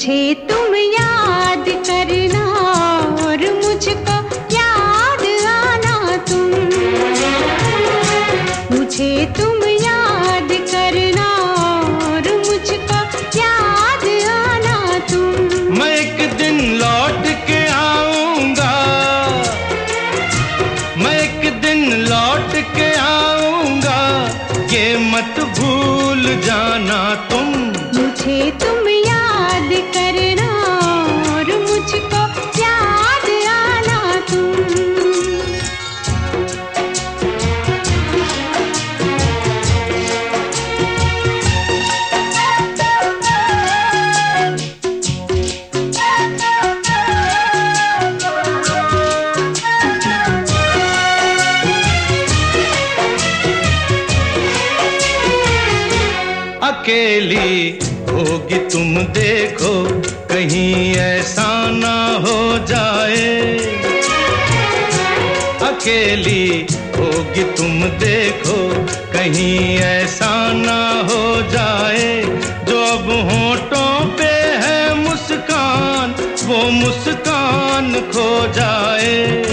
मुझे तुम याद करना और मुझको याद आना तुम, मुझे तुम याद करना और मुझको याद आना तुम। मैं एक दिन लौट के आऊंगा, मैं एक दिन लौट के आऊंगा, ये मत भूल जाना तुम। मुझे तुम याद करना और मुझको याद आना तुम। अकेली होगी तुम देखो, कहीं ऐसा ना हो जाए। अकेली होगी तुम देखो, कहीं ऐसा ना हो जाए। जो अब होठों पे है मुस्कान, वो मुस्कान खो जाए।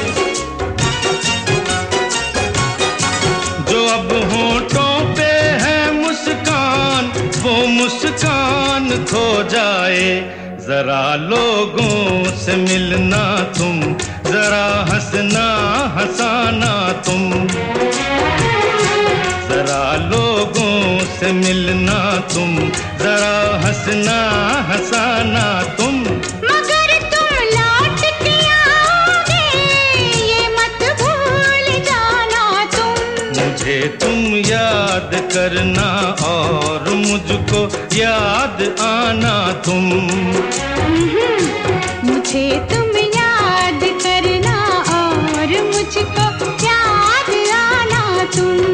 जो अब होठों पे है मुस्कान, वो मुस्कान खो जाए। जरा लोगों से मिलना तुम, जरा हंसना हंसाना तुम। जरा लोगों से मिलना तुम, जरा हंसना हंसाना तुम। मगर तुम लौट के आओगे, ये मत भूल जाना तुम। मुझे तुम याद करना और मुझको याद आना तुम। मुझे तुम याद करना और मुझको याद आना तुम।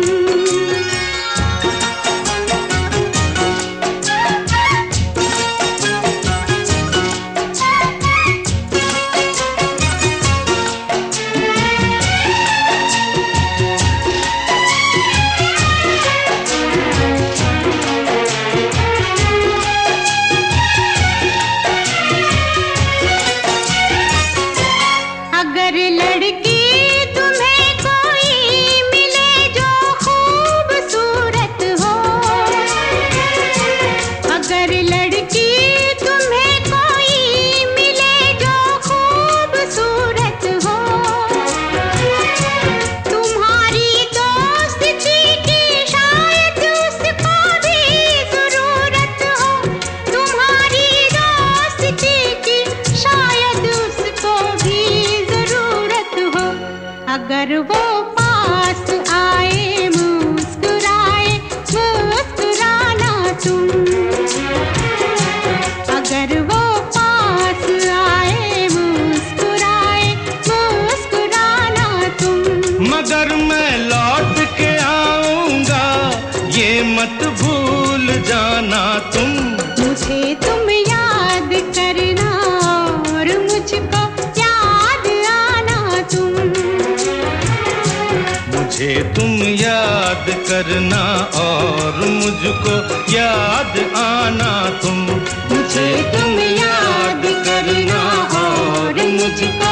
अगर लड़की तुम्हें कोई मिले जो खूबसूरत हो, अगर लड़की तुम्हें कोई मिले जो खूबसूरत हो, तुम्हारी दोस्ती की शायद उसको भी जरूरत हो, तुम्हारी दोस्ती की शायद उसको भी अगर वो पास आए मुस्कुराए मुस्कुराना तुम। अगर वो पास आए मुस्कुराए मुस्कुराना तुम। मगर मैं लौट के आऊंगा, ये मत भूल जाना तुम। मुझे तुम याद करना और मुझको याद आना तुम। मुझे तुम याद करना और मुझको याद आना तुम। मुझे तुम याद करना और मुझको